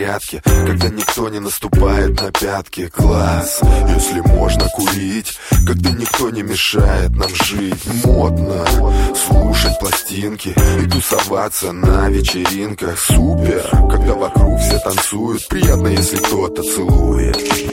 порядке, когда никто не наступает на пятки. Класс, если можно курить, когда никто не мешает нам жить. Модно слушать пластинки и тусоваться на вечеринках. Супер, когда вокруг все танцуют, приятно, если кто-то целует.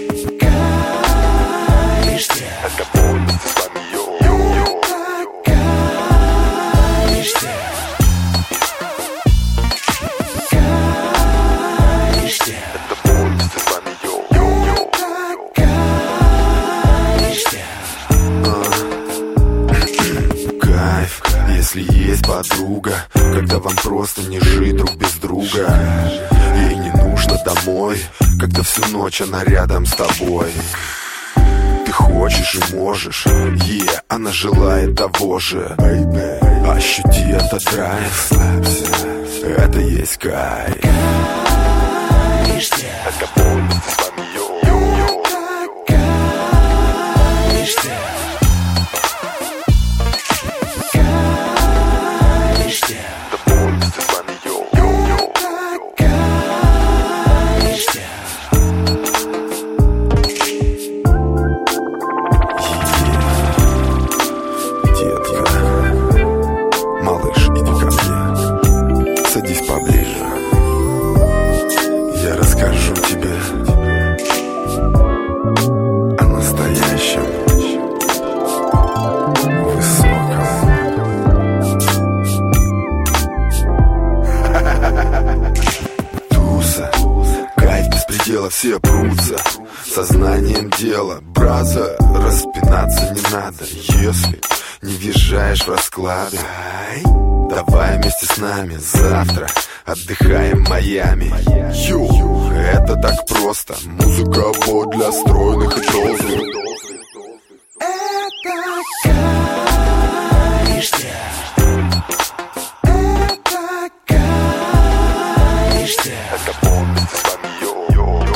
Если есть подруга, когда вам просто не жить друг без друга. Ей не нужно домой, когда всю ночь она рядом с тобой. Ты хочешь и можешь, она желает того же. Ощути этот драйв, это есть кайф. Малыш, иди ко мне, садись поближе. Я расскажу тебе о настоящем, высоком. Туса, кайф без предела, все прутся. Сознанием дела, браза, распинаться не надо. Если не въезжаешь в расклады, давай вместе с нами завтра отдыхаем в Майами. Ю, это так просто. Музыка вот для стройных и толстых. Это кайф. Это кайф. Это помнится с вами, йо.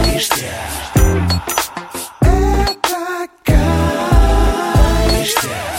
Yeah.